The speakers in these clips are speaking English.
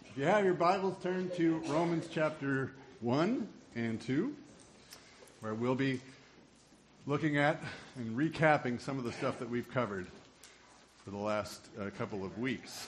If you have your Bibles, turn to Romans chapter 1 and 2, where we'll be looking at and recapping some of the stuff that we've covered for the last couple of weeks.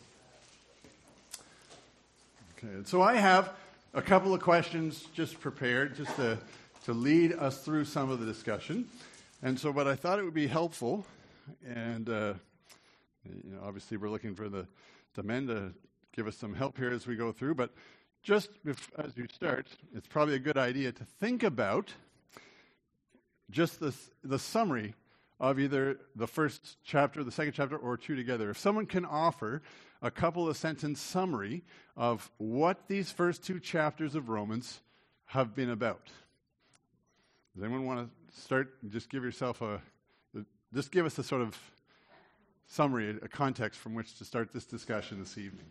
Okay, and so I have a couple of questions just prepared, just to lead us through some of the discussion. And so, but I thought it would be helpful, and obviously we're looking for the men to give us some help here as we go through. But just as you start, it's probably a good idea to think about just the summary of either the first chapter, the second chapter, or two together. If someone can offer a couple of sentence summary of what these first two chapters of Romans have been about. Does anyone want to start? Just give yourself just give us a sort of summary, a context from which to start this discussion this evening.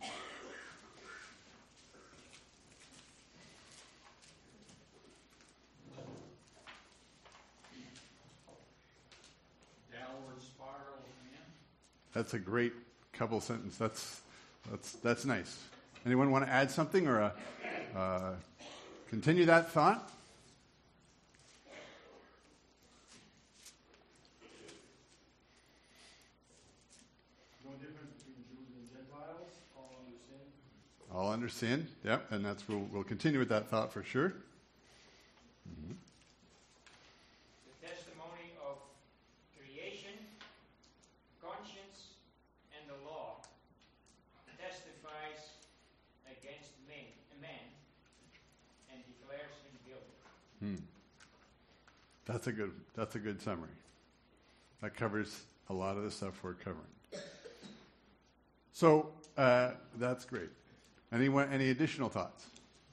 Downward spiral, man. That's a great couple sentences. That's nice. Anyone want to add something or continue that thought? All under sin, yep, and we'll continue with that thought for sure. Mm-hmm. The testimony of creation, conscience, and the law testifies against man and declares him guilty. That's a good summary. That covers a lot of the stuff we're covering. So that's great. Any additional thoughts?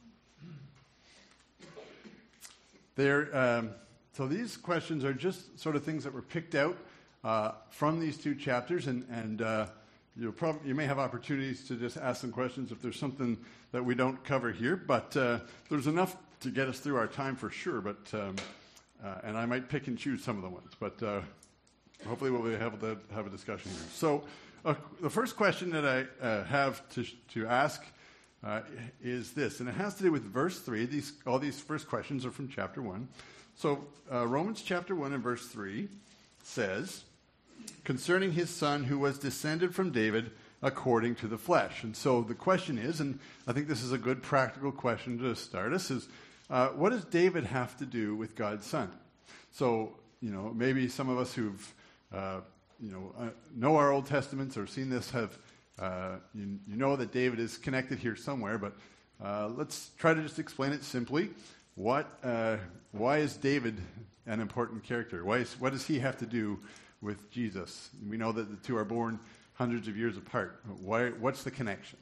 So these questions are just sort of things that were picked out from these two chapters, and you may have opportunities to just ask some questions if there's something that we don't cover here. But there's enough to get us through our time for sure. But and I might pick and choose some of the ones, but hopefully we'll be able to have a discussion here. So the first question that I have to ask is this, and it has to do with verse 3. All these first questions are from chapter 1. So Romans chapter 1 and verse 3 says, concerning his son who was descended from David according to the flesh. And so the question is, and I think this is a good practical question to start us, is what does David have to do with God's son? So, maybe some of us who've know our Old Testaments or seen this have you know that David is connected here somewhere, but let's try to just explain it simply. Why is David an important character? What does he have to do with Jesus? We know that the two are born hundreds of years apart. What's the connection?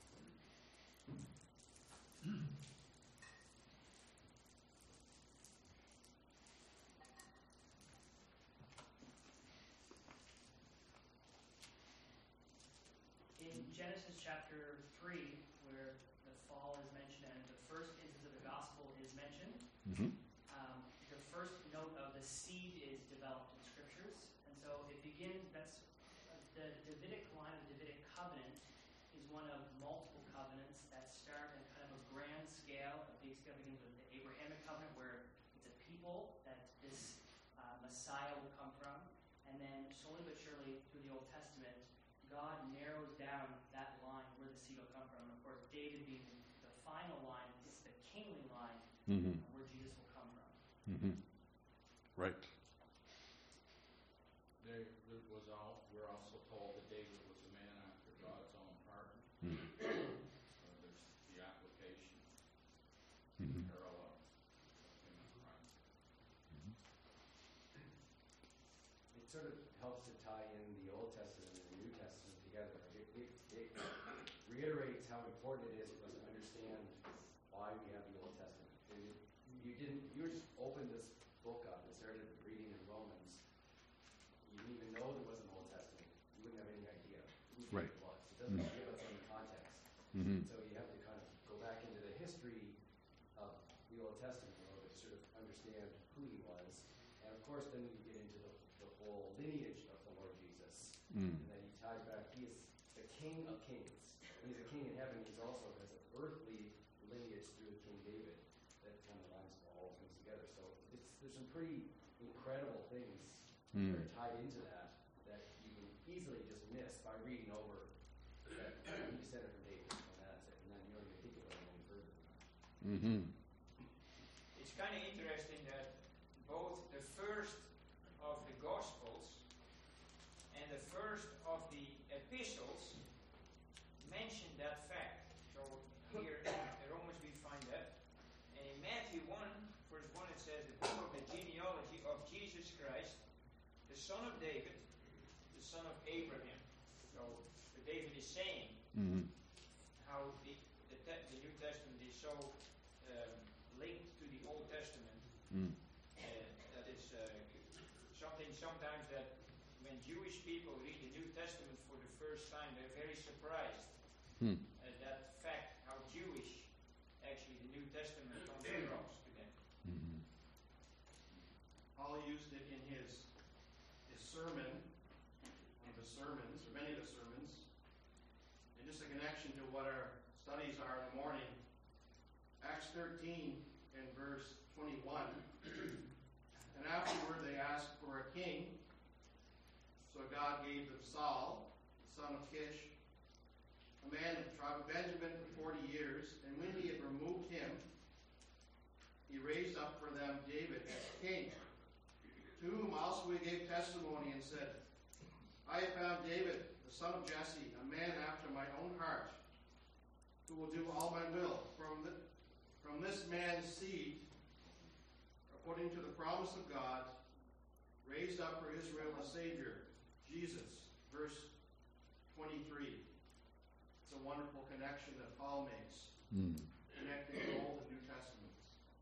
Genesis chapter 3, where the fall is mentioned and the first instance of the gospel is mentioned, the first note of the seed is developed in scriptures. And so it begins, that's the Davidic line of the Davidic covenant is one of multiple covenants that start at kind of a grand scale. A big scale begins with the Abrahamic covenant, where it's a people that this Messiah will come from. And then slowly but surely through the Old Testament, God narrows down that line where the seed will come from. And of course, David being the final line, it's the kingly line where Jesus will come from. Mm-hmm. Right. We're also told that David was a man after God's own heart. So there's the application, parallel of him and Christ. It sort of helps to tie in the Old Testament and the New Testament together. It reiterates how important it is for us to understand why we have the Old Testament. You just opened this book up and started reading in Romans. You didn't even know there was an Old Testament. You wouldn't have any idea who Right. it was. It doesn't give us any context. So you have to kind of go back into the history of the Old Testament a little bit to sort of understand who he was. And of course, then you get into the whole lineage of the Lord Jesus. And then he ties back, he is the King of Kings. he's a king in heaven, he's also has an earthly lineage through King David that kind of lines all things together. So there's some pretty incredible things that are tied into that you can easily just miss by reading over that he descended from David, and that's it. And then you don't even think about it any further than that. Mm-hmm. It's kind of interesting that both the first of the Gospels and the first of the epistles mention that fact. So here in Romans we find that. And in Matthew 1, verse 1, it says, the book of the genealogy of Jesus Christ, the son of David, the son of Abraham. So David is saying how the New Testament is so linked to the Old Testament. That is something sometimes that when Jewish people read the New Testament for the first time, they're very surprised at that fact, how Jewish actually the New Testament comes across to them. Paul used it in his sermon, one of his sermons, or many of the sermons, and just a connection to what our studies are in the morning. Acts 13 and verse 21. And afterward they asked for a king. So God gave them Saul, the son of Kish, a man of the tribe of Benjamin, for 40 years. And when he had removed him, he raised up for them David as king, to whom also he gave testimony and said, I have found David, the son of Jesse, a man after my own heart, who will do all my will. From this man's seed, according to the promise of God, raised up for Israel a Savior, Jesus. Verse 23. It's a wonderful connection that Paul makes, connecting the Old and New Testaments.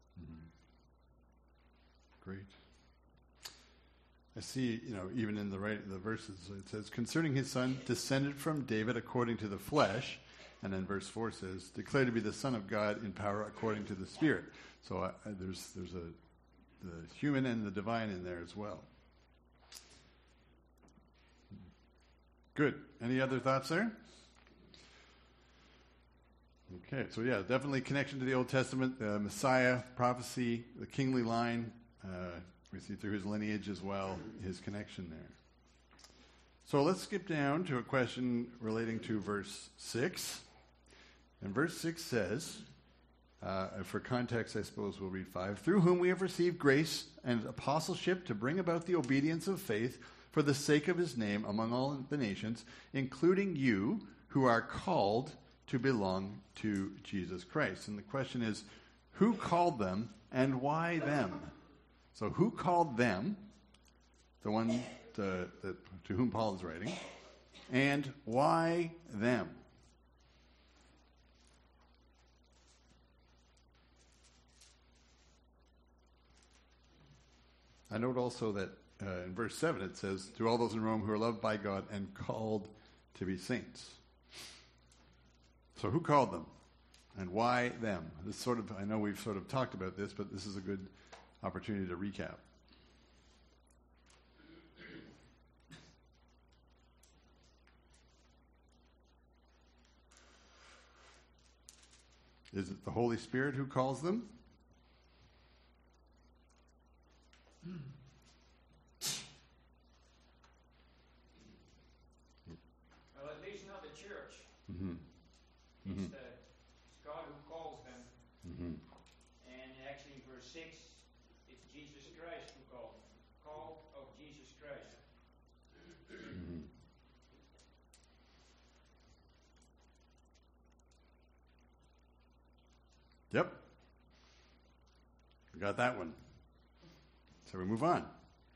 Great. I see, even in the verses, it says, concerning his son, descended from David according to the flesh, and then verse 4 says, declared to be the Son of God in power according to the Spirit. So there's the human and the divine in there as well. Good. Any other thoughts there? Okay, so yeah, definitely connection to the Old Testament, the Messiah, prophecy, the kingly line. We see through his lineage as well, his connection there. So let's skip down to a question relating to verse 6. And verse 6 says, for context, I suppose we'll read 5, through whom we have received grace and apostleship to bring about the obedience of faith for the sake of his name among all the nations, including you who are called to belong to Jesus Christ. And the question is, who called them and why them? So who called them, the one to whom Paul is writing, and why them? I note also that in verse 7 it says, to all those in Rome who are loved by God and called to be saints. So who called them? And why them? This I know we've sort of talked about this, but this is a good opportunity to recap. Is it the Holy Spirit who calls them? Well, at least not the church. Mm-hmm. It's God who calls them. And actually in verse 6, it's Jesus Christ who called them. Call of Jesus Christ. Yep. We got that one. So we move on.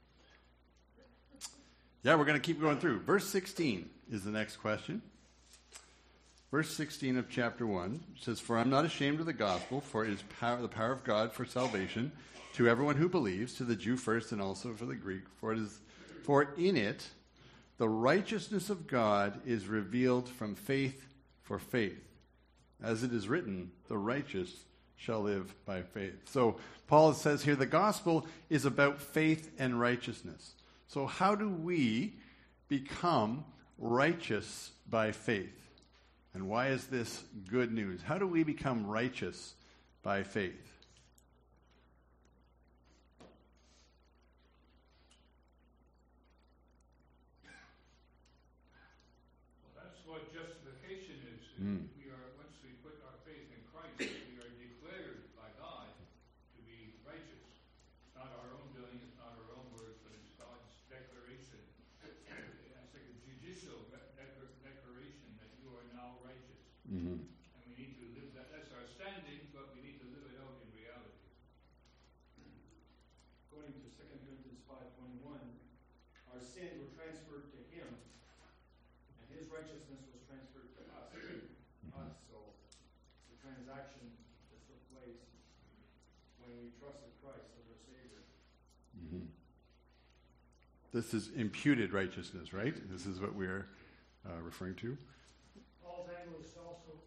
Yeah, we're going to keep going through. Verse 16 is the next question. Verse 16 of chapter 1 says, for I'm not ashamed of the gospel, for it is the power of God for salvation to everyone who believes, to the Jew first and also for the Greek. For in it the righteousness of God is revealed from faith for faith. As it is written, the righteous shall live by faith. So Paul says here the gospel is about faith and righteousness. So how do we become righteous by faith? And why is this good news? How do we become righteous by faith? Well, that's what justification is. Mm. We are, once we put our faith in Christ, we are declared by God to be righteous. It's not our own doing, it's not our own words, but it's God's declaration. It's like a judicial declaration that you are now righteous. Mm-hmm. And we need to live that. That's our standing, but we need to live it out in reality. According to 2 Corinthians 5:21, our sins were transferred to him, and his righteousness was transferred to us. So it's a transaction that took place when we trusted Christ as our Savior. Mm-hmm. This is imputed righteousness, right? This is what we're referring to. Paul's angle is to also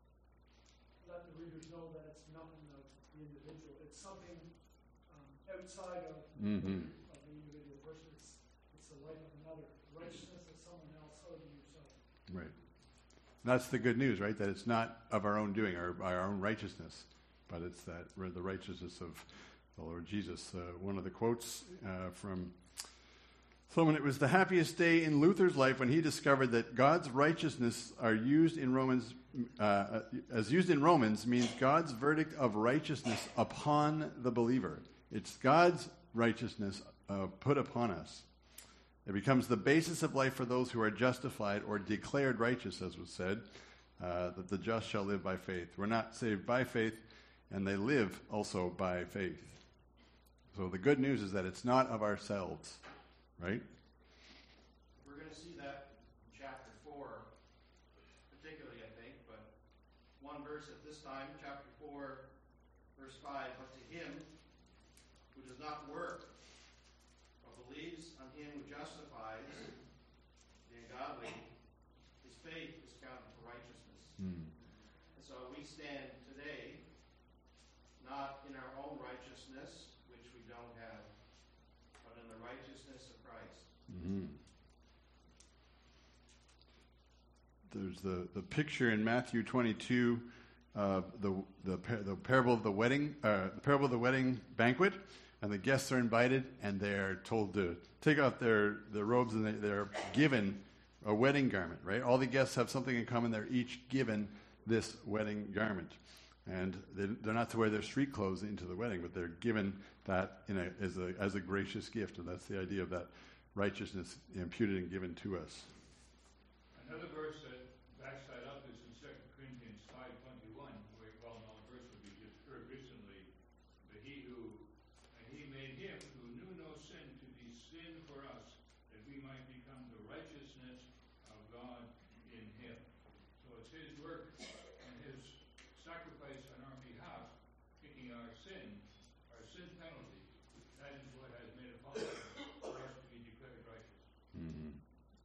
let the readers know that it's nothing of the individual. It's something outside of Mm-hmm. the individual person. It's the life of another. Righteousness of someone else other than yourself. Right. That's the good news, right? That it's not of our own doing, or by our own righteousness, but it's that we're the righteousness of the Lord Jesus. One of the quotes from someone, it was the happiest day in Luther's life when he discovered that God's righteousness are used in Romans, as used in Romans, means God's verdict of righteousness upon the believer. It's God's righteousness put upon us. It becomes the basis of life for those who are justified or declared righteous, as was said, that the just shall live by faith. We're not saved by faith, and they live also by faith. So the good news is that it's not of ourselves, right? We're going to see that in chapter 4, particularly, I think, but one verse at this time, chapter 4, verse 5, but to him who does not work, but believes on him who justifies the ungodly, his faith is counted for righteousness. Mm. And so we stand today not in our own righteousness, which we don't have, but in the righteousness of Christ. Mm-hmm. There's the picture in Matthew 22, the parable of the wedding, the parable of the wedding banquet, and the guests are invited, and they're told to take off their robes, and they're given a wedding garment. Right? All the guests have something in common; they're each given this wedding garment, and they're not to wear their street clothes into the wedding, but they're given that as a gracious gift, and that's the idea of that righteousness imputed and given to us. Another verse that backs that up is in 2 Corinthians 5:21, where a well-known verse would be just heard recently. But he made him who knew no sin to be sin for us, that we might become the righteousness of God in him. So it's his work and his sacrifice on our behalf, taking our sin penalty. That is what has made it possible for us to be declared righteous. Mm-hmm.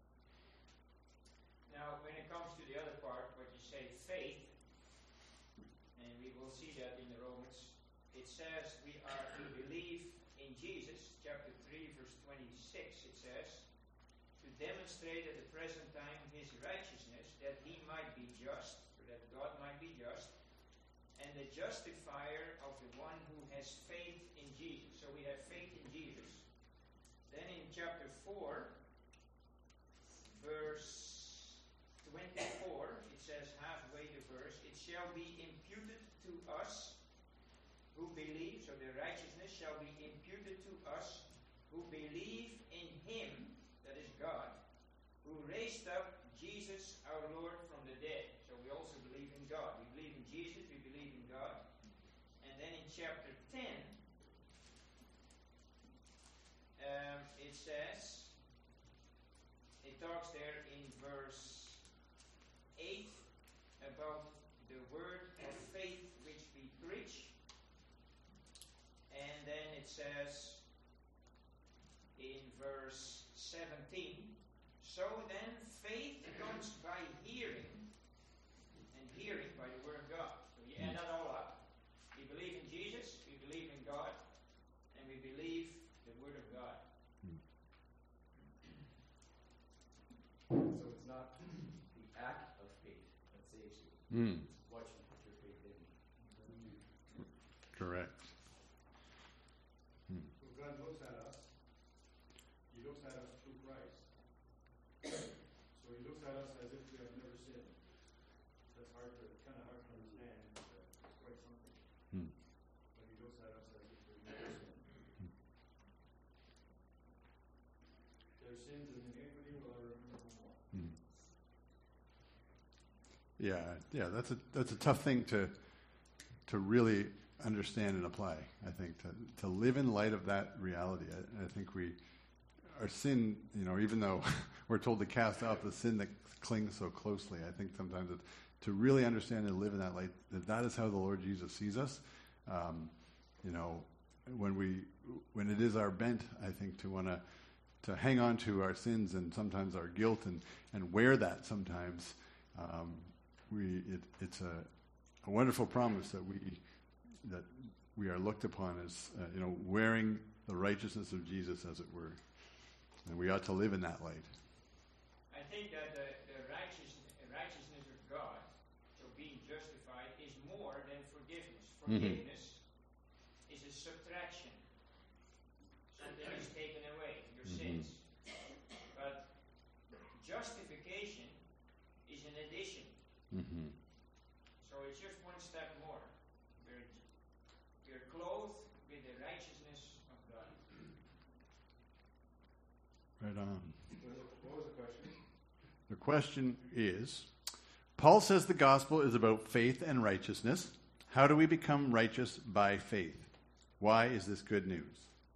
Now, when it comes to the other part, what you say, faith, and we will see that in the Romans, it says we are to believe in Jesus, chapter 3, verse 26, it says, to demonstrate at the present time his righteousness, that he might be just, or that God might be just, and the justifier of the one who has faith in Jesus. So we have faith in Jesus. Then in chapter 4, verse 24, it says halfway the verse, it shall be imputed to us who believe, so the righteousness shall be imputed to us who believe in him, that is God, who raised up Jesus our Lord from the dead. So we also believe in God. We believe in Jesus, we believe in God. And then in chapter 10, it says, it talks there in verse 8 about the word of faith which we preach. And then it says in verse 17, so then faith comes by hearing, and hearing by the word of God. So you add that all up. We believe in Jesus, we believe in God, and we believe the word of God. So it's not the act of faith that saves what you put your faith in. Correct. When God looks at us, He looks at us through Christ. So He looks at us as if we have never sinned. That's kind of hard to understand. It's quite something. But He looks at us as if we've never sinned. Their sins and iniquity will I remember no more. Yeah, that's a tough thing to really understand and apply. I think to live in light of that reality. I think our sin, even though we're told to cast out the sin that clings so closely, I think sometimes to really understand and live in that light, that is how the Lord Jesus sees us. When it is our bent, I think, to want to hang on to our sins and sometimes our guilt and wear that sometimes. It's a wonderful promise that we are looked upon as wearing the righteousness of Jesus, as it were, and we ought to live in that light. I think that the righteousness of God, so being justified, is more than forgiveness. Forgiveness is a subtraction. Something is taken away, your sins. But justification is an addition. So it's just one step more. We're clothed with the righteousness of God. Right on. What was the question? The question is, Paul says the gospel is about faith and righteousness. How do we become righteous by faith? Why is this good news?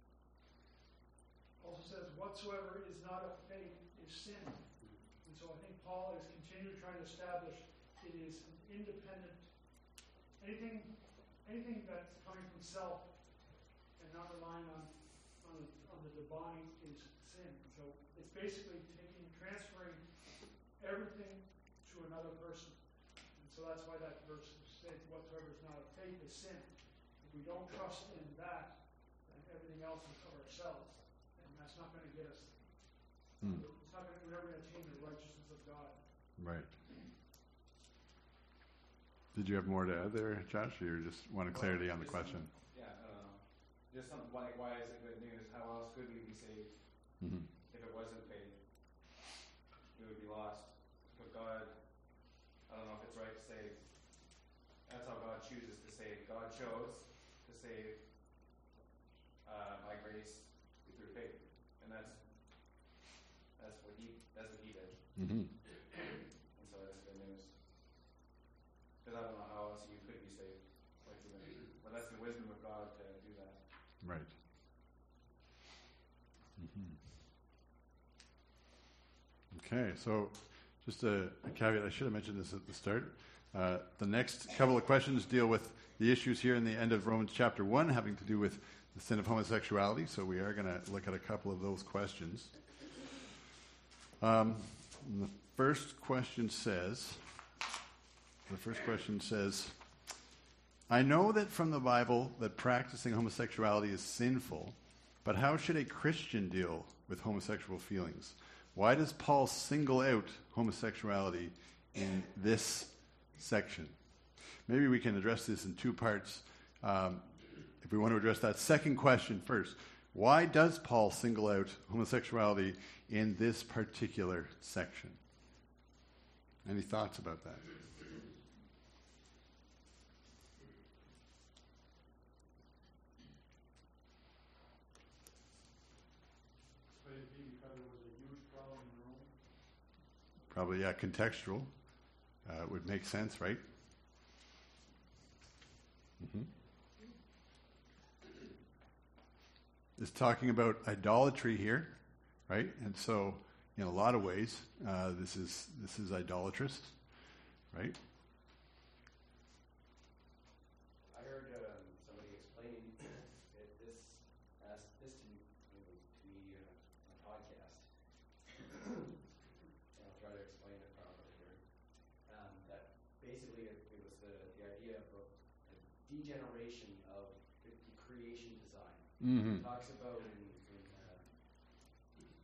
Also says, whatsoever is not of faith is sin. And so I think Paul is continually trying to establish it is an independent, anything that's coming from self and not relying on the divine is sin. So it's basically transferring everything to another person. And so that's why that verse says, whatsoever is not of faith is sin. If we don't trust in that, then everything else is of ourselves. And that's not going to get us. It's not going to, we're never going to attain the righteousness of God. Right. Did you have more to add there, Josh, or you just wanted clarity on the question? Yeah, I don't know. Just something like, why is it good news? How else could we be saved? If it wasn't faith, we would be lost. But God, I don't know if it's right to say, that's how God chooses to save. God chose to save by grace through faith, and that's what He did. And so that's good news. Because I don't know how else you could be saved. But that's the wisdom of God to do that. Right. Okay, so just a caveat. I should have mentioned this at the start. The next couple of questions deal with the issues here in the end of Romans chapter 1 having to do with the sin of homosexuality. So we are going to look at a couple of those questions. The first question says, I know that from the Bible that practicing homosexuality is sinful, but how should a Christian deal with homosexual feelings? Why does Paul single out homosexuality in this section? Maybe we can address this in two parts. If we want to address that second question first, why does Paul single out homosexuality in this particular section? Any thoughts about that? Because it was a huge problem in Rome. Probably, yeah, contextual. Would make sense, right? It's talking about idolatry here, right? And so, in a lot of ways, this is idolatrous, right? I heard somebody explaining this to me on a podcast, and I'll try to explain it properly here. That basically it was the idea of a degeneration of the creation design. It talks about in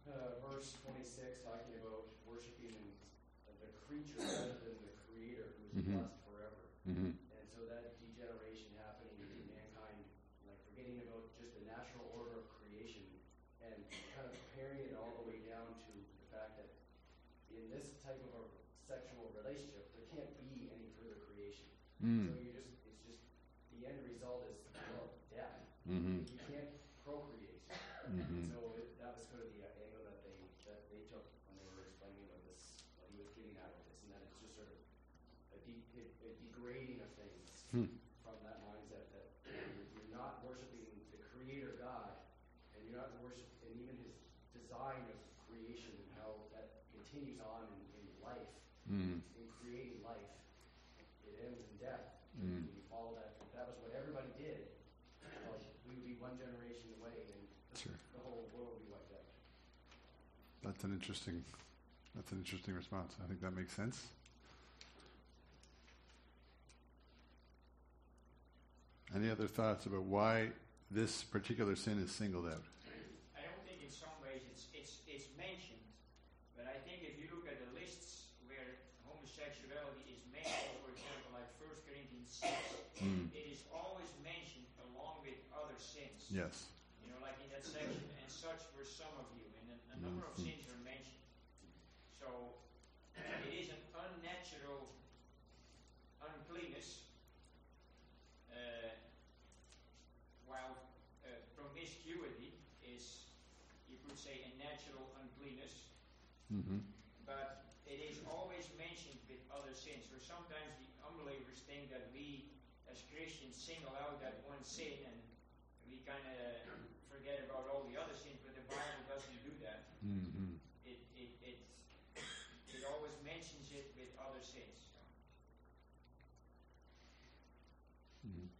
verse 26, talking about worshiping the creature rather than the Creator, who is Mhm. last forever. Mm-hmm. And so that degeneration happening in mankind, like forgetting about just the natural order of creation and kind of paring it all the way down to the fact that in this type of a sexual relationship, there can't be any further creation. So it's just, the end result is death. Mm-hmm. You can't procreate. Mm-hmm. So that was sort of the angle that they took when they were explaining about this, what he was getting at with this, and that it's just sort of a degrading of things from that mindset that you're not worshiping the Creator God, and you're not worshiping, and even His design of creation and how that continues on in life, in creating life. It ends in death. When you follow that, if that was what everybody did, well, we would be one generation away, and Sure. the whole world would be wiped out. That's an interesting response. I think that makes sense. Any other thoughts about why this particular sin is singled out? I don't think in some ways it's mentioned, but I think if you look at the lists where homosexuality is mentioned, for example, like 1 Corinthians 6, it is always mentioned along with other sins. Yes. You know, like in that section, and such were some of you, and a number of sins are mentioned. So it is an unnatural uncleanness, while promiscuity is, you could say, a natural uncleanness. Mm-hmm. But it is always mentioned with other sins. So sometimes the unbelievers think that we, as Christians, single out that one sin and we kind of forget about all the other sins, but the Bible doesn't do that. Mm-hmm. It always mentions it with other sins. So. Mm-hmm.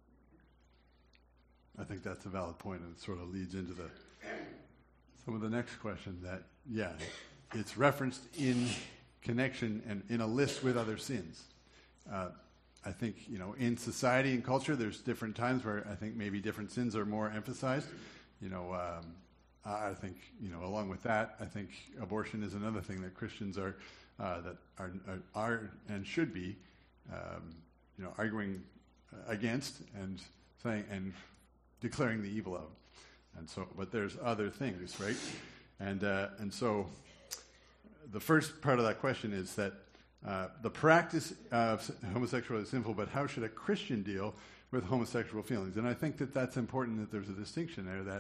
I think that's a valid point, and it sort of leads into some of the next question that, it's referenced in connection and in a list with other sins. I think, in society and culture, there's different times where I think maybe different sins are more emphasized. I think, along with that, I think abortion is another thing that Christians are and should be, arguing against and saying and declaring the evil of. And so, but there's other things, right? And so the first part of that question is that the practice of homosexuality is sinful, but how should a Christian deal with homosexual feelings? And I think that that's important, that there's a distinction there,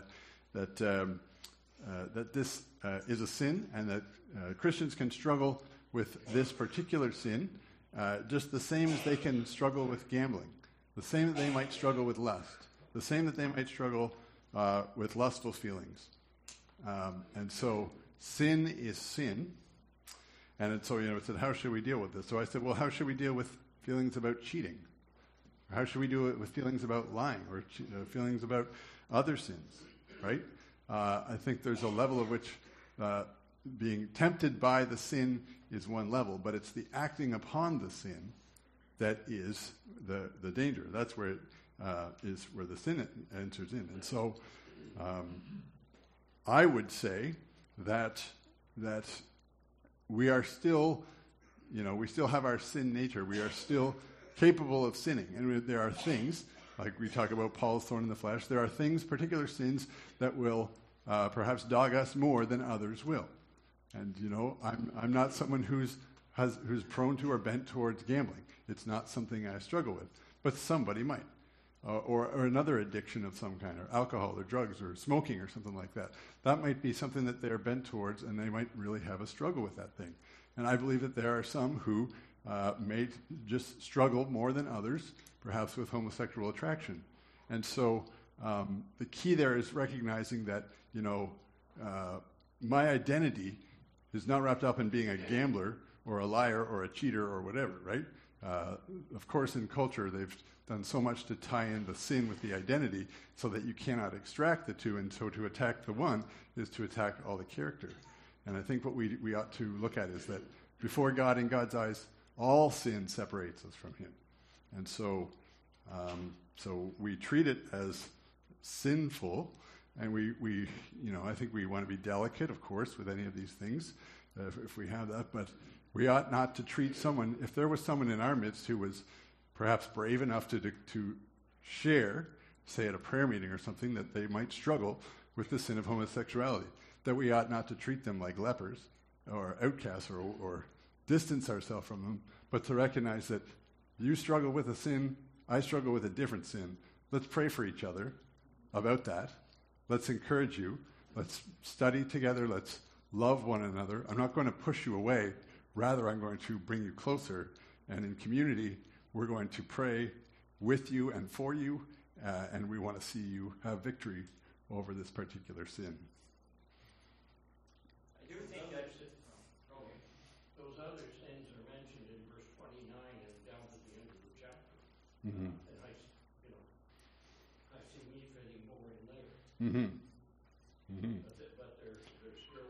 that this is a sin, and that Christians can struggle with this particular sin just the same as they can struggle with gambling, the same that they might struggle with lust, the same that they might struggle with lustful feelings. And so sin is sin. And so, it said, how should we deal with this? So I said, well, how should we deal with feelings about cheating? Or how should we do it with feelings about lying or feelings about other sins, right? I think there's a level of which being tempted by the sin is one level, but it's the acting upon the sin that is the danger. That's where it is where the sin enters in. And so I would say that we are still, we still have our sin nature. We are still capable of sinning. And there are things, like we talk about Paul's thorn in the flesh, there are things, particular sins, that will perhaps dog us more than others will. And, I'm not someone who's prone to or bent towards gambling. It's not something I struggle with. But somebody might. Or another addiction of some kind, or alcohol, or drugs, or smoking, or something like that. That might be something that they're bent towards, and they might really have a struggle with that thing. And I believe that there are some who may just struggle more than others, perhaps with homosexual attraction. And so the key there is recognizing that, my identity is not wrapped up in being a gambler, or a liar, or a cheater, or whatever, right? Of course, in culture, they've done so much to tie in the sin with the identity so that you cannot extract the two, and so to attack the one is to attack all the character. And I think what we ought to look at is that before God, in God's eyes, all sin separates us from Him. And so we treat it as sinful, and we I think we want to be delicate, of course, with any of these things, if we have that, but We ought not to treat someone, if there was someone in our midst who was perhaps brave enough to share, say at a prayer meeting or something, that they might struggle with the sin of homosexuality, that we ought not to treat them like lepers or outcasts or distance ourselves from them, but to recognize that you struggle with a sin, I struggle with a different sin. Let's pray for each other about that. Let's encourage you. Let's study together. Let's love one another. I'm not going to push you away. Rather, I'm going to bring you closer. And in community, we're going to pray with you and for you, and we want to see you have victory over this particular sin. I do think that. Those other sins are mentioned in verse 29 and down to the end of the chapter. Mm-hmm. And I see need for any more in there. Mm-hmm. Mm-hmm. But they're still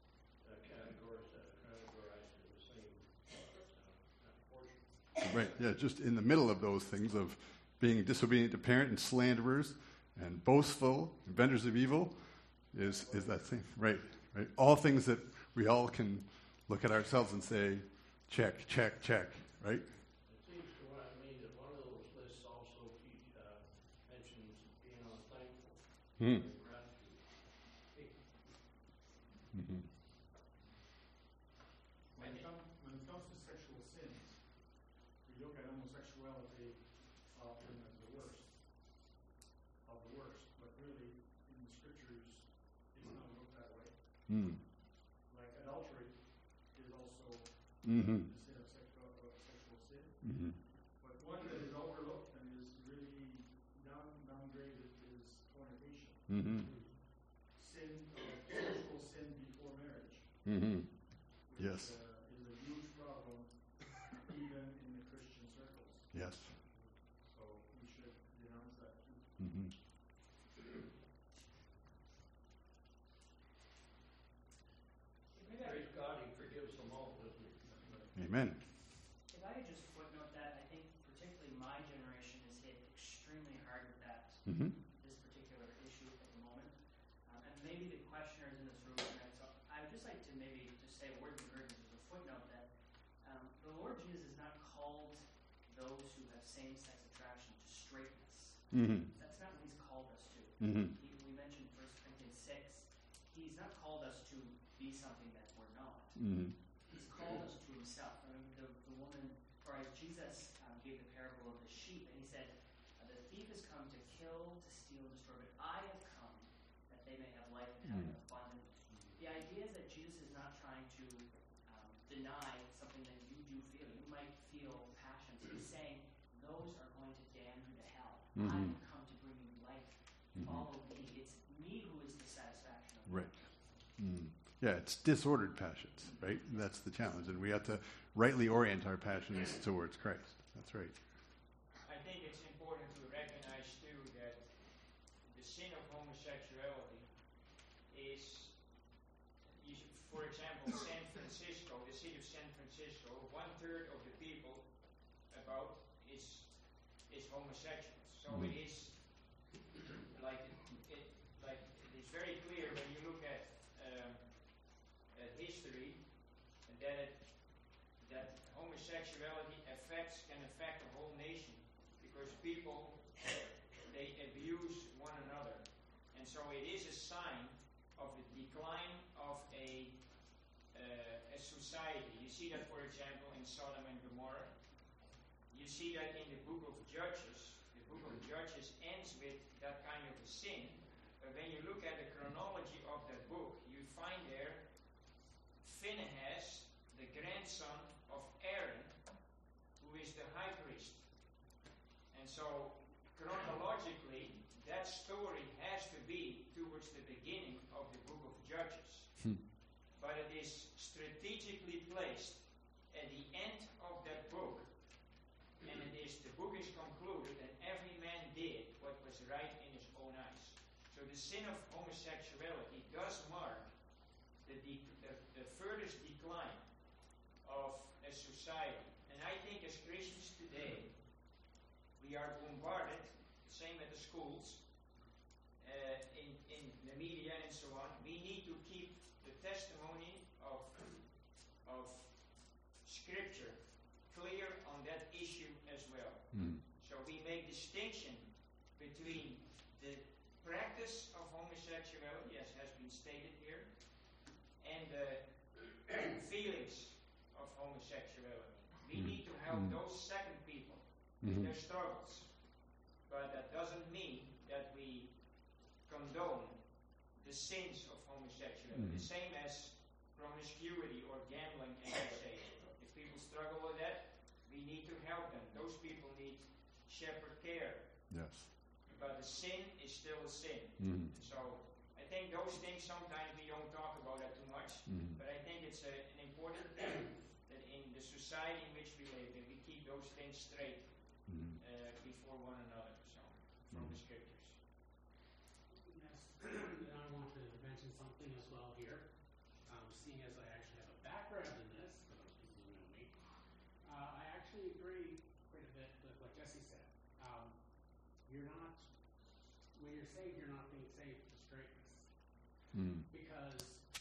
categorized in the same portion. Right, yeah, just in the middle of those things of being disobedient to parent and slanderers and boastful, inventors of evil, is that thing. Right. All things that we all can look at ourselves and say, check, right? It seems to what I mean that one of those lists also mentions being unthankful and gratitude. Mm-hmm. When it comes to sexual sins, we look at homosexuality often as the worst of the worst, but really in the scriptures it's not looked that way. Mm. Like adultery is also Mm-hmm. the sin of sexual sin, Mm-hmm. but one that is overlooked and is really downgraded is fornication. Mm-hmm. Sexual sin before marriage. Mm-hmm. Which, Yes. is a huge problem even in the Christian circles. Yes. So we should denounce that too. Mm-hmm. Praise God, He forgives them all, doesn't He? Amen. If I could just footnote that, I think particularly my generation is hit extremely hard with that, Mm-hmm. this particular issue at the moment. And maybe the questioners in this room tonight, so I would just like to maybe just say a word of encouragement as a footnote that the Lord Jesus has not called those who have same-sex attraction to straightness. Mm-hmm. That's not what He's called us to. Mm-hmm. We mentioned 1 Corinthians 6. He's not called us to be something that we're not. Mm-hmm. He's called us to Himself. I mean, the woman, or as Jesus gave the parable of the sheep, and He said, the thief has come to kill, to steal, and destroy, but I have come that they may have life and have it abundantly. The idea is that Jesus is not trying to deny something that you do feel. You might feel passions. He's saying those are going to damn you to hell. I have come to bring you life. Follow me. It's me who is the satisfaction of Right. Mm. Yeah, it's disordered passions, right? That's the challenge, and we have to rightly orient our passions towards Christ. That's right. I think it's important to recognize too that the sin of homosexuality is, for example, San Francisco, the city of San Francisco, 1/3 of the people about is homosexuals. So it is like it's very clear when you look at history that homosexuality can affect a whole nation because people they abuse one another, and so it is a sign of the decline of a society. You see that, for example, in Sodom and Gomorrah. You see that in the book of Judges. The book of Judges ends with that kind of a sin, but when you look at the chronology of that book, you find there Phinehas, the grandson of Aaron, who is the high priest. And so, chronologically, that story has to be towards the beginning of the book of Judges. But it is strategically placed at the end of that book, and the book is concluded, and every man did what was right in his own eyes. So the sin of homosexuality does mark the furthest decline of a society. And I think as Christians today, we are bombarded, same at the schools, in the media and so on. We need to keep the testimony of between the practice of homosexuality, as has been stated here, and the feelings of homosexuality. We need to help those second people with their struggles. But that doesn't mean that we condone the sins of homosexuality. The same as promiscuity or gambling, as you say. If people struggle with that, we need to help them. Those people need shepherd care. Yes. But the sin is still a sin. So I think those things sometimes we don't talk about that too much. But I think it's an important thing that in the society in which we live in, we keep those things straight before one another. So from the scriptures. Yes, and I want to mention something as well here. Seeing as I actually have a background in this, for those people who know me, I actually agree quite a bit with what Jesse said. You're not, when you're saved, you're not being saved for straightness. Because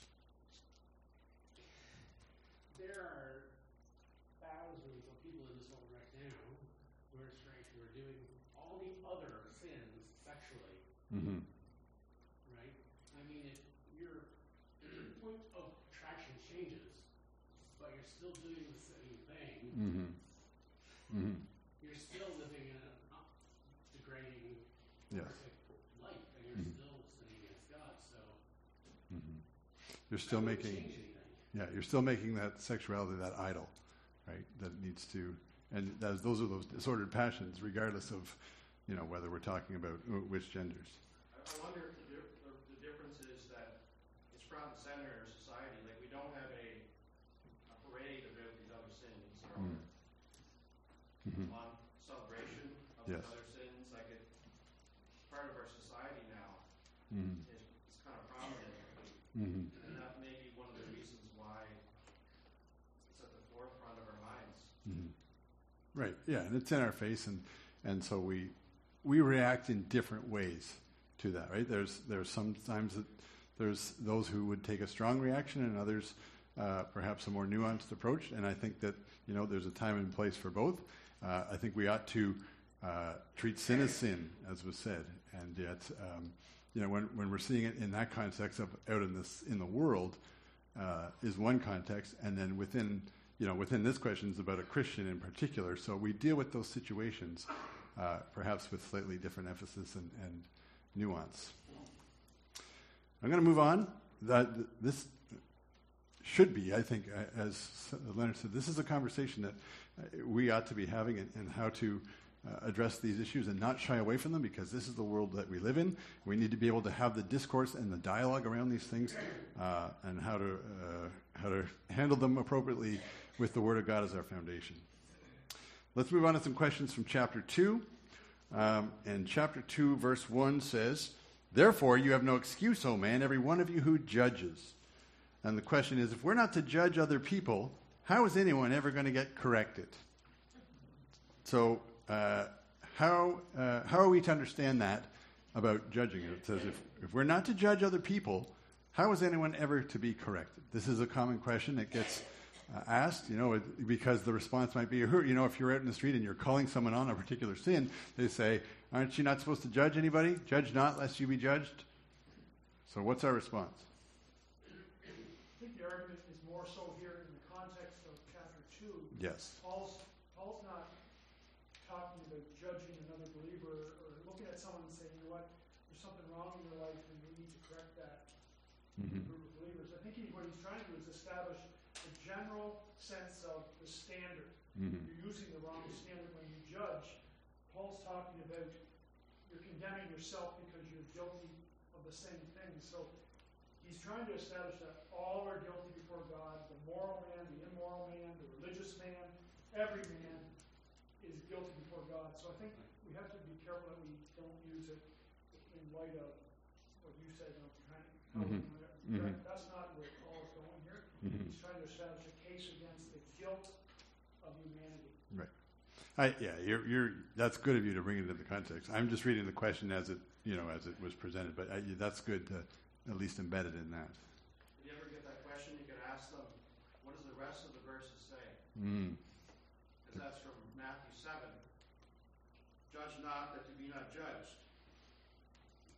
there are thousands of people in this world right now who are straight, who are doing all the other sins sexually. Right? I mean, if your point of attraction changes, but you're still doing the same thing, you're still living in a degrading, horrific life, and you're still sinning against God. So You're still that making, wouldn't change anything. yeah, you're still making that sexuality that idol, right? That needs to, and those are those disordered passions, regardless of, you know, whether we're talking about which genders. I wonder if the difference is that it's front and center in our society. Like, we don't have a parade about these other sins or on celebration of Yes. these other sins. Like, it's part of our society now. It's kind of prominent. And that may be one of the reasons why it's at the forefront of our minds. Right. Yeah, and it's in our face, and so we react in different ways to that. Right. There's sometimes that there's those who would take a strong reaction, and others perhaps a more nuanced approach. And I think that, you know, there's a time and place for both. I think we ought to treat sin as sin, as was said, and yet, you know, when we're seeing it in that context of out in the world, is one context, and then within this question is about a Christian in particular. So we deal with those situations, perhaps with slightly different emphasis and nuance. I'm going to move on. This should be, I think, as Leonard said, this is a conversation that we ought to be having, and how to address these issues and not shy away from them, because this is the world that we live in. We need to be able to have the discourse and the dialogue around these things, and how to handle them appropriately with the Word of God as our foundation. Let's move on to some questions from chapter 2. And chapter 2, verse 1 says, "Therefore you have no excuse, O man, every one of you who judges." And the question is, if we're not to judge other people, how is anyone ever going to get corrected? So how are we to understand that about judging? It says, if we're not to judge other people, how is anyone ever to be corrected? This is a common question that gets asked, you know, because the response might be, you know, if you're out in the street and you're calling someone on a particular sin, they say, aren't you not supposed to judge anybody? Judge not, lest you be judged. So what's our response? I think the argument is more so here in the context of chapter 2. Yes. Paul's not talking about judging another believer or looking at someone and saying, you know what, there's something wrong in your life and we need to correct that in a group of believers. I think what he's trying to do is establish a general sense of the standard. You're using the wrong standard when you judge. Paul's talking about you're condemning yourself because you're guilty of the same thing. So he's trying to establish that all are guilty before God, the moral man, the immoral man, the religious man, every man is guilty before God. So I think we have to be careful that we don't use it in light of what you said, you know, that's not where Paul is going here. He's trying to establish a case against the guilt of humanity. Right. That's good of you to bring it into the context. I'm just reading the question as it was presented, but that's good to at least embed it in that. If you ever get that question, you could ask them, what does the rest of the verses say? Because that's from Matthew 7. Judge not that you be not judged.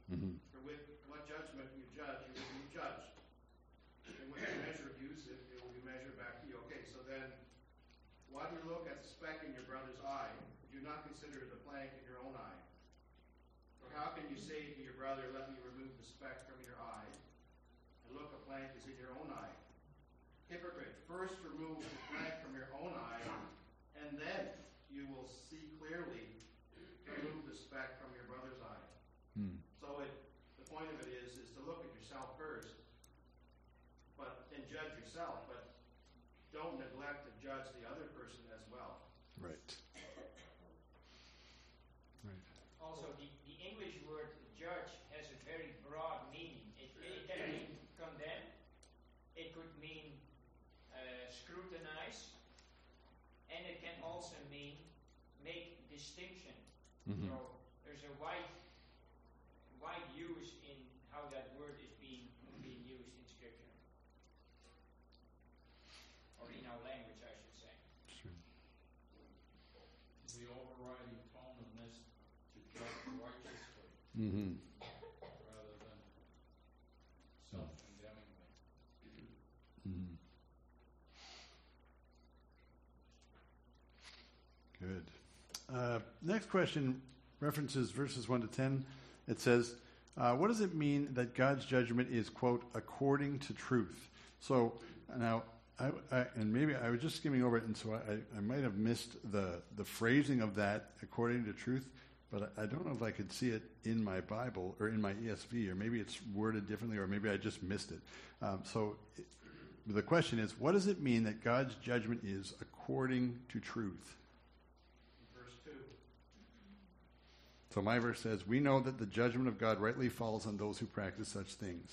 For with what judgment you judge, you will be judged. And with the measure used, it will be measured back to you. Okay, so then, why do you look at the speck in your brother's eye? Do not consider the plank in your own eye. For how can you say to your brother, let me remove the speck from your eye, and look, a plank is in your own eye? Hypocrite, first remove the plank from your own eye, and then you will see clearly to remove the speck from your brother's eye. So the point of it is to look at yourself first, and judge yourself, but don't neglect to judge the other person as well. Right. Also, the English word judge has a very broad meaning. It can mean condemn. It could mean scrutinize. And it can also mean make distinction. So there's a wide use in how that word is being used in Scripture. Or in our language, I should say. Sure. The overriding tone of this to judge righteously rather than self-condemningly. Good. Next question references verses 1 to 10. It says, what does it mean that God's judgment is, quote, according to truth? So now, and maybe I was just skimming over it, and so I might have missed the phrasing of that, according to truth, but I don't know if I could see it in my Bible or in my ESV, or maybe it's worded differently, or maybe I just missed it. The question is, what does it mean that God's judgment is according to truth? Verse 2. So my verse says, we know that the judgment of God rightly falls on those who practice such things.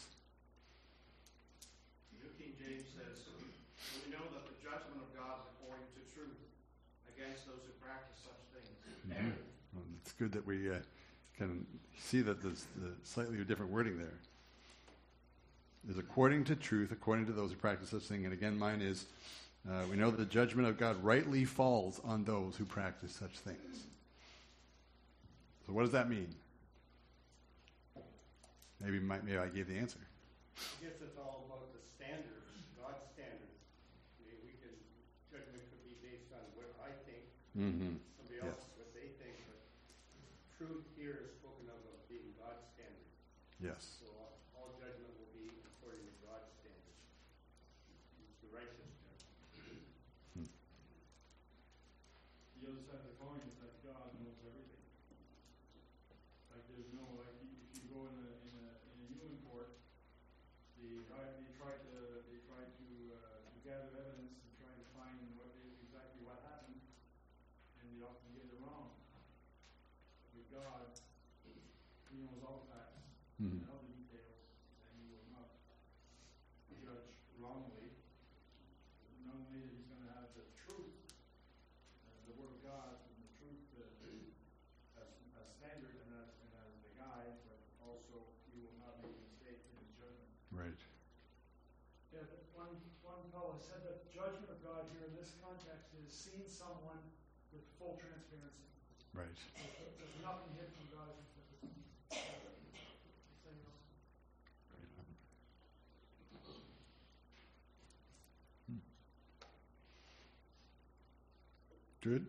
New King James says, we know that the judgment of God is according to truth against those who practice such things. Well, it's good that we can see that there's the slightly different wording there. Is according to truth, according to those who practice such things. And again, mine is, we know that the judgment of God rightly falls on those who practice such things. So what does that mean? Maybe I gave the answer. I guess it's all about the standards, God's standards. I mean, judgment could be based on what I think, somebody else what they think, but truth here is spoken of being God's standard. Yes. So all judgment will be according to God's standard. It's the righteous judgment. The other side of the coin is that God knows everything. Like there's no, like if you go in a human court, they try to gather evidence and try to find exactly what happened, and they often get it wrong. With God, He knows all the facts and all the details, and He will not judge wrongly. Not only that He's going to have the truth, the Word of God, and the truth as standard and as the guide, but also He will not make a mistake in His judgment. Right. Yeah, one fellow said that judgment of God here in this context is seeing someone with full transparency. Right. There's nothing hidden from God. Good.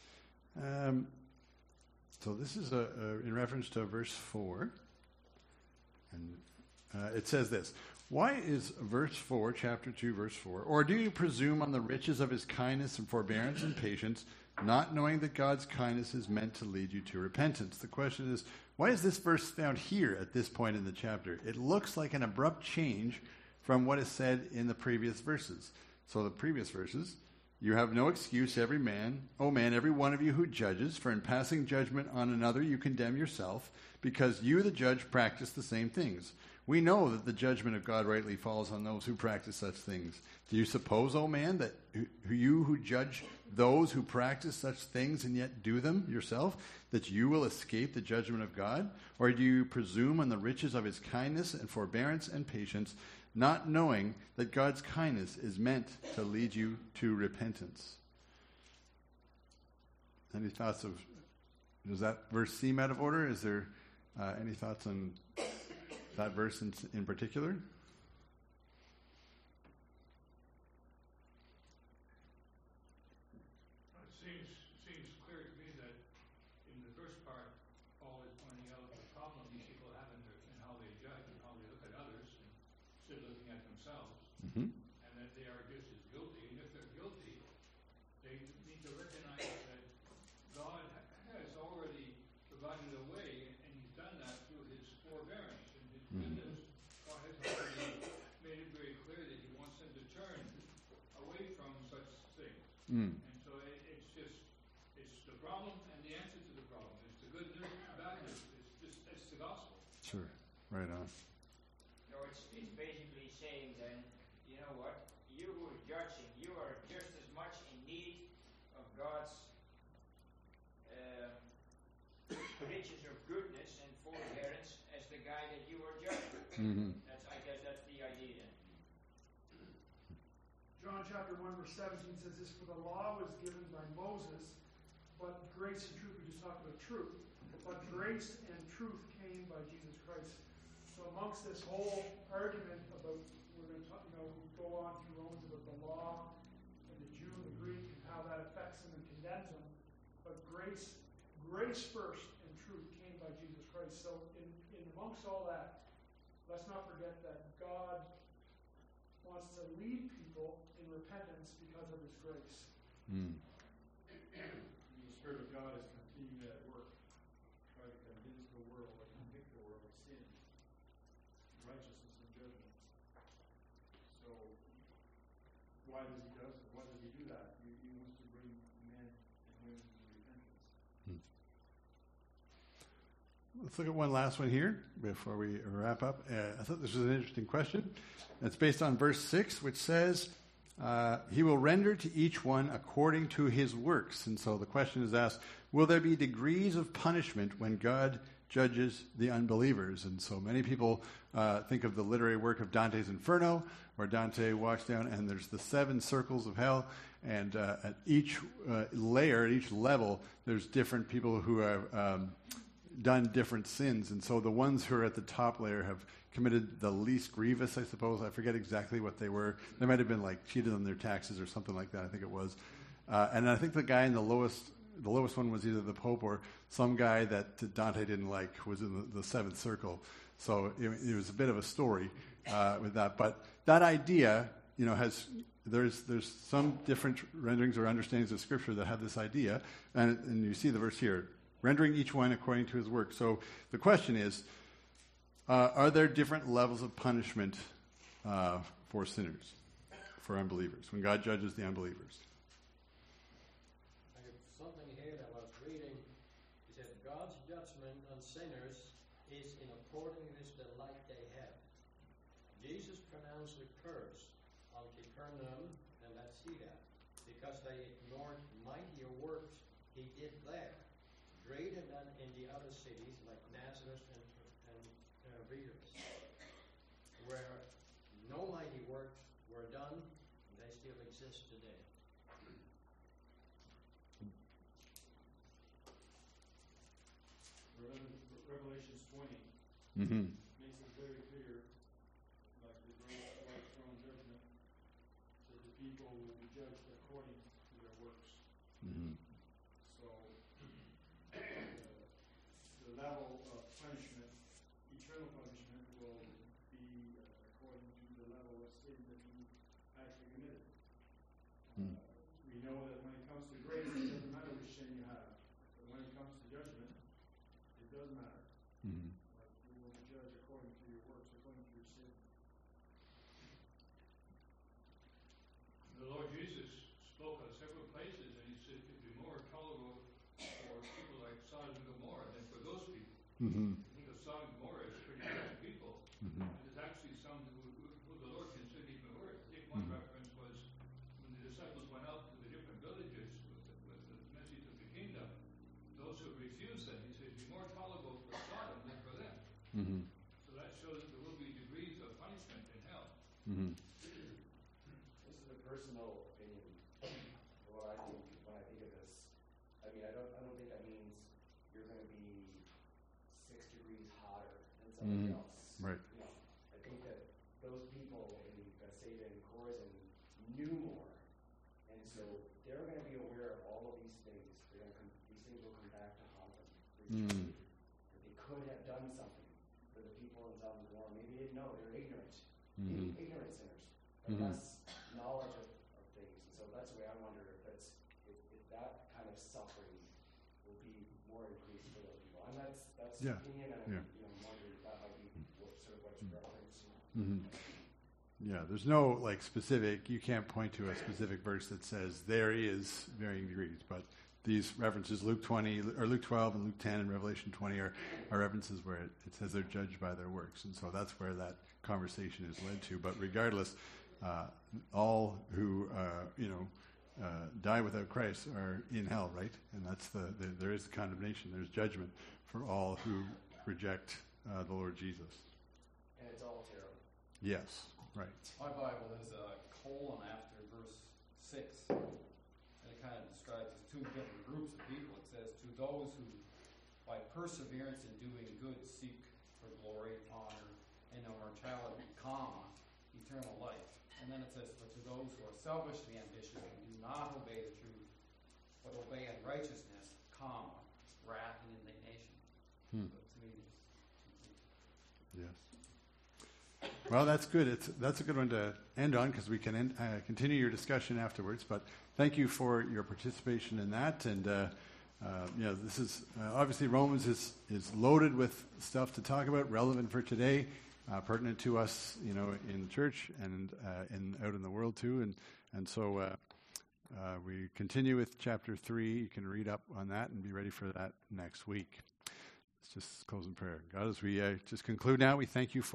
So this is in reference to verse 4. And it says this. Why is verse 4, chapter 2, verse 4, or do you presume on the riches of his kindness and forbearance and patience, not knowing that God's kindness is meant to lead you to repentance? The question is, why is this verse found here at this point in the chapter? It looks like an abrupt change from what is said in the previous verses. So the previous verses, you have no excuse, every man, every one of you who judges, for in passing judgment on another you condemn yourself, because you, the judge, practice the same things. We know that the judgment of God rightly falls on those who practice such things. Do you suppose, O man, that you who judge those who practice such things and yet do them yourself, that you will escape the judgment of God? Or do you presume on the riches of his kindness and forbearance and patience, not knowing that God's kindness is meant to lead you to repentance? Any thoughts of, does that verse seem out of order? Is there Any thoughts on that verse in particular? It seems clear to me that in the first part, Paul is pointing out the problem these people have in how they judge and how they look at others instead of looking at themselves, and that they are just as guilty. And if they're guilty, they need to recognize that God has already provided a way, and He's done that through His forbearance and His goodness. God has already made it very clear that He wants them to turn away from such things. And so it's the problem and the answer to the problem. It's the good news and the bad news. It's the gospel. Sure. Right on. So it's basically saying then, you know what, you who are judging, you are just as much in need of God's riches of goodness and forbearance as the guy that you are judging. I guess that's the idea then. John chapter 1 verse 17 says this, for the law was given by Moses, but grace and truth, we just talked about truth, but grace and truth came by Jesus Christ. So amongst this whole argument about, we're going to talk, we go on through Romans about the law and the Jew and the Greek and how that affects them and condemns them, but grace first and truth came by Jesus Christ. So in amongst all that, let's not forget that God wants to lead people in repentance because of His grace. The Spirit of God is continuing at work, trying to convince the world or convict the world of sin, righteousness, and judgment. So, why does He do that? He wants to bring men and women to repentance. Let's look at one last one here before we wrap up. I thought this was an interesting question. It's based on verse 6, which says, He will render to each one according to his works. And so the question is asked, will there be degrees of punishment when God judges the unbelievers? And so many people think of the literary work of Dante's Inferno, where Dante walks down and there's the 7 circles of hell, and at each layer, at each level, there's different people who have done different sins. And so the ones who are at the top layer have committed the least grievous, I suppose. I forget exactly what they were. They might have been like cheated on their taxes or something like that, I think it was. And I think the guy in the lowest one was either the Pope or some guy that Dante didn't like, who was in the 7th circle. So it was a bit of a story with that. But that idea, there's some different renderings or understandings of Scripture that have this idea. And you see the verse here, rendering each one according to his work. So the question is, are there different levels of punishment for sinners, for unbelievers, when God judges the unbelievers? I have something here that I was reading. It said, God's judgment on sinners is in according with the light they have. Jesus pronounced a curse on Capernaum and Bethsaida because they ignored mightier works He did there, greater than in the other cities like Nazareth and Readers, where no mighty works were done, and they still exist today. Revelations 20 makes it very clear, like the great white throne judgment, that the people will be judged according to their works. So the level of punishment, eternal punishment, will be according to the level of sin that you actually committed. We know that when it comes to grace, it doesn't matter which sin you have. But when it comes to judgment, it does matter. Like, you will be judged according to your works, according to your sin. The Lord Jesus spoke of several places, and He said it would be more tolerable for people like Sodom and Gomorrah than for those people. Because Sodom and Gomorrah is pretty bad people. And there's actually some who the Lord considered even worse. I think one reference was when the disciples went out to the different villages with the message of the kingdom, those who refused them, He said, it'd be more tolerable for Sodom than for them. So that shows that there will be degrees of punishment in hell. This is a personal opinion. What I think when I think of this, I mean, I don't think that means you're going to be 6 degrees hotter than somebody else. Right. You know, I think that those people in Bethsaida and Chorazin knew more, and so they're going to be aware of all of these things. These things will come back to haunt them. That they could have done something for the people in Sodom and Gomorrah. Maybe they didn't know. They were ignorant. Ignorant sinners. But less knowledge of things. And so that's the way I wonder if that kind of suffering will be more increased for those people. And that's opinion, and I'm wondering if that might be what's referenced. Yeah, there's no specific, you can't point to a specific verse that says there is varying degrees, but these references, Luke 20, or Luke 12 and Luke 10 and Revelation 20 are references where it says they're judged by their works. And so that's where that conversation is led to. But regardless, all who, die without Christ are in hell, right? And that's there is condemnation. There's judgment for all who reject the Lord Jesus. And it's all terrible. Yes, right. My Bible is a colon after verse 6. And it kind of describes these two different groups of people. It says, to those who, by perseverance in doing good, seek for glory, honor, and immortality, eternal life. And then it says, but to those who are selfishly ambitious and do not obey the truth, but obey unrighteousness, wrath and indignation. But to me, Yes. Well, that's good. That's a good one to end on because we can continue your discussion afterwards. But thank you for your participation in that. And this is obviously Romans is loaded with stuff to talk about, relevant for today, pertinent to us, in church and out in the world too. And so we continue with chapter 3. You can read up on that and be ready for that next week. Let's just close in prayer. God, as we just conclude now, we thank you for